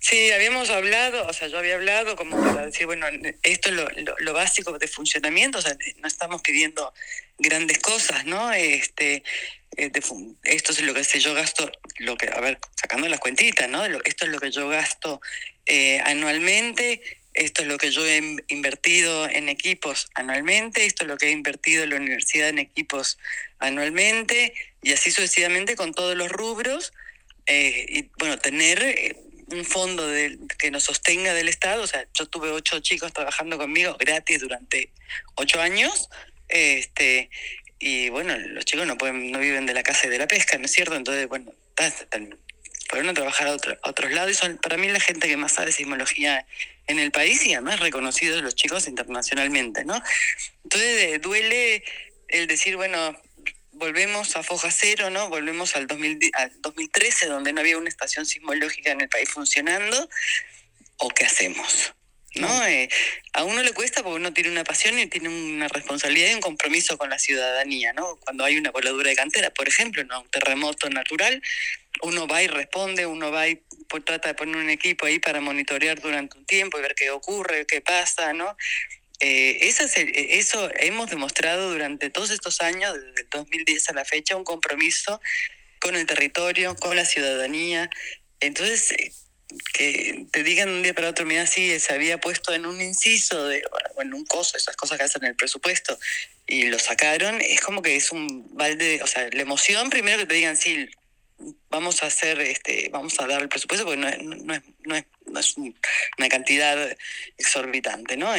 Sí, habíamos hablado, o sea, yo había hablado como para decir, bueno, esto es lo básico de funcionamiento, o sea, no estamos pidiendo grandes cosas, ¿no? Esto es lo que sé, yo gasto, lo que, a ver, sacando las cuentitas, ¿no? Esto es lo que yo gasto anualmente, esto es lo que yo he invertido en equipos anualmente, esto es lo que he invertido en la universidad en equipos anualmente, y así sucesivamente con todos los rubros. Y bueno, tener un fondo que nos sostenga del Estado. O sea, yo tuve 8 chicos trabajando conmigo gratis durante 8 años. este y bueno, los chicos no viven de la caza y de la pesca, ¿no es cierto? Entonces, bueno, fueron a trabajar a otros lados, y son para mí la gente que más sabe sismología en el país, y además reconocidos los chicos internacionalmente, ¿no? Entonces duele el decir, bueno, volvemos a foja cero, ¿no? Volvemos al 2013, donde no había una estación sismológica en el país funcionando. ¿O qué hacemos? ¿No? Claro. A uno le cuesta porque uno tiene una pasión y tiene una responsabilidad y un compromiso con la ciudadanía, ¿no? Cuando hay una voladura de cantera, por ejemplo, ¿no? Un terremoto natural, uno va y responde, uno va y trata de poner un equipo ahí para monitorear durante un tiempo y ver qué ocurre, qué pasa, ¿no? Eso hemos demostrado durante todos estos años, desde el 2010 a la fecha, un compromiso con el territorio, con la ciudadanía. Entonces, que te digan un día para otro, mira, sí, se había puesto en un inciso, o en un coso, esas cosas que hacen en el presupuesto, y lo sacaron, es como que es un balde. O sea, la emoción, primero que te digan, sí, vamos a hacer, vamos a dar el presupuesto, porque no es una cantidad exorbitante, ¿no?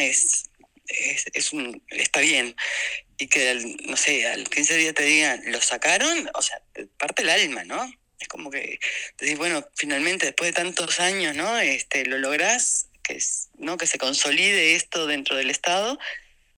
Está bien. Y que, no sé, al 15 días te digan, lo sacaron, o sea, te parte el alma, ¿no? Es como que te dices, bueno, finalmente, después de tantos años, ¿no? Lo lográs, ¿no? Que se consolide esto dentro del Estado.